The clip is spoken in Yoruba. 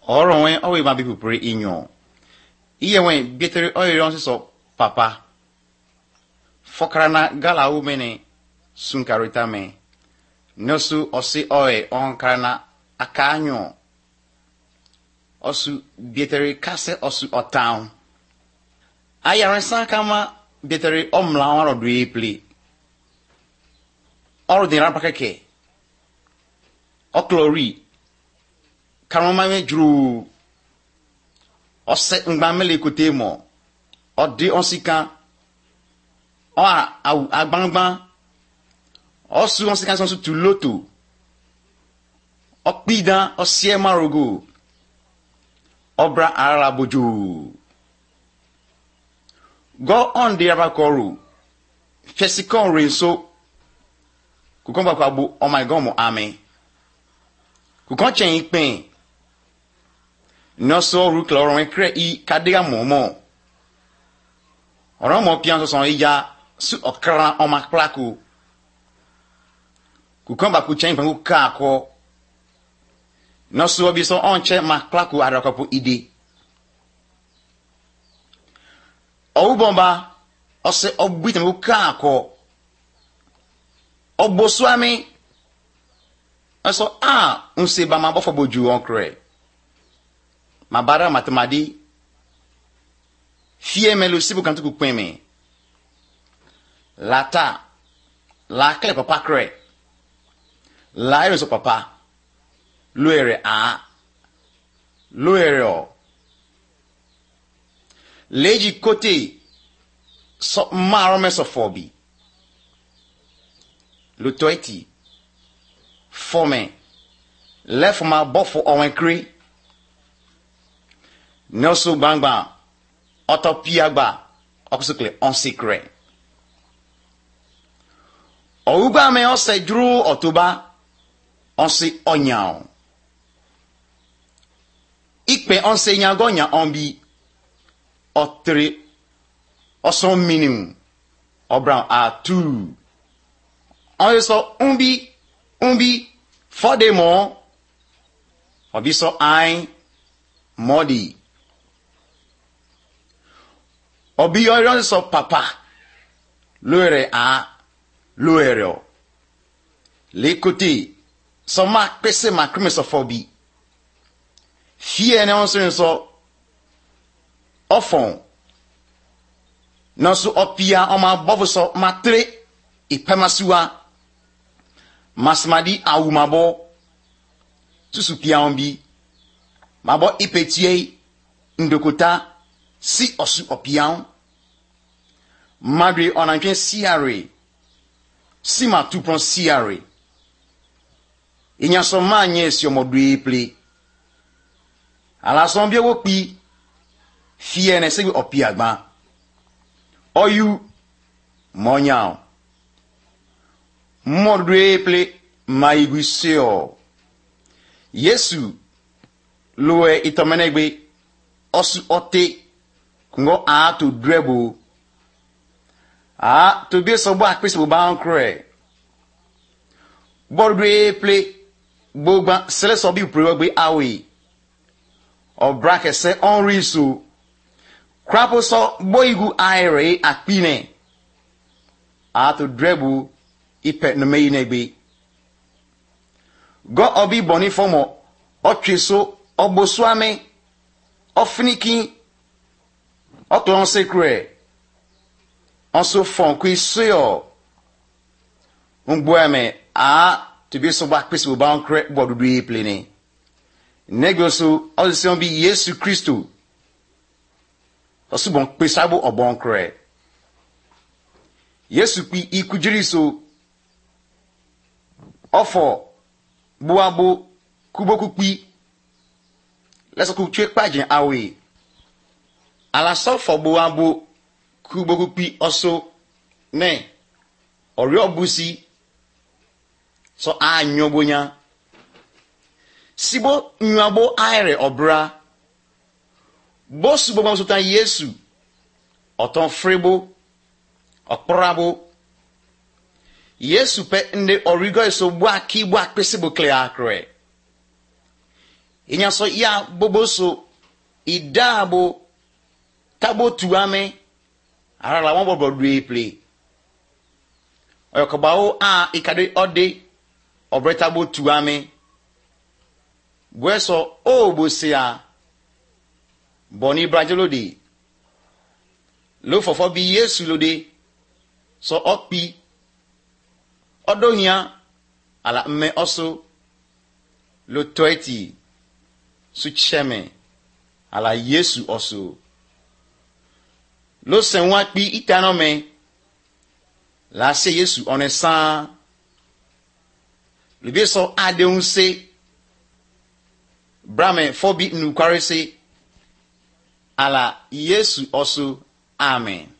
Oro wen owe ma people pray inyo. Iye wen betere oyon so papa. Fokrana gala umene sunkarita me. Nosu osi oe onkrana akanyo. Osu betere kase osu otown. Ayaran sankama betere omla waro dwe pli. Oro din rapakeke. Oklori. Karoma me juru. Ose ngbamele kote mo. Odi onsika. Agbangban. Osu onsika sonsu tuloto. Okpida osie marogo. Obra arala bojo. Go on the abakoru. Fesikon rinso. Kukomba kwa bu oh my god mo ame. Kukon chen ikpen. No so ru kloro en kre I kadega momo. Oran mo pian so son ija su okra on ma plaku. Kukomba ku chen pangu ka ko. No so bi so on che ma plaku arakopo ide. O bomba ose ogbite mu ka ko. Oboswami so unse ba ma bofo boju onkre. Mabara matemadi fie melo sibu kan tuku kweme. Lata la kle papa kre. La ere so papa. Loere Loere o. Leji kote so marome so fobi. Le toiti. Fome. Lef ma bofo owenkri. Noso bangba. Otopiagba. Okusukle on secret. Ouba me ose dru otoba. Onse onyao. Ikpe onse nyagonya ombi. Otre. Oson minimum. Obran a 2. On so umbi for the more obi so I modi obi oyon so papa loere loere les côtés so ma pese ma crime so fobi fie ne on so ofon no so opia on ma bovo so matre ipemasuwa Masmadi awumabo susu piambi mabo ipetie ndokota si osu opian madre onantwen siare si ma tupron siare inyaso manye si omodwe ple ala son bi wo pi fie ne se opiagba oyu monyao Modre ple maiguseo. Yesu loe itomenegbe osu ote kungo to drebo. To be so back pisi ba nkre. Modre ple bogba sele so bi prewegbe awe. Obrake se onriso. Krapo so boigu aire akpine. To drebo ipe no me inegbe go obi boni fomo otweso obosuame ofiniki oklon secret onso fon kwisio ngboame to be so back pese ba nkre bodudu epleni negoso osion bi Yesu Kristo osu bon pesabo obon kre Yesu pi ikujiri so Ofo buabo kuboku pi leso ku twe pagin awe ala so fo buabo kuboku pi oso ne ori obusi so anyobonya sibo nwabo aire obra bosu bo so tan Yesu oton frebo okporabo Yesu pe nde origo so bwa ki bwa pesibo clear akre Inya so ya boboso idabo tabo tuame ara la won bobo play oyokobao a ikade ode obretabo tuame bweso o bosia boni brajelo de lo fofo bi Yesu lo de so okpi odohia ala mme oso lo 20 su cheme ala Yesu oso lo senwa pi itano me la se Yesu onesan le bi so adeun se brame fobi nu kware se ala Yesu oso amen.